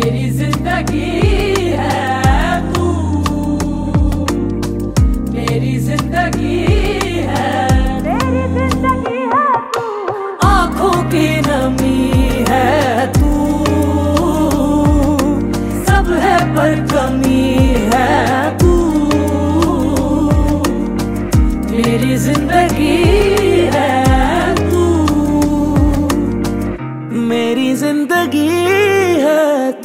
मेरी जिंदगी है तू, मेरी जिंदगी है, मेरी जिंदगी है तू। आँखों की नमी है तू, सब है पर कमी है तू, मेरी जिंदगी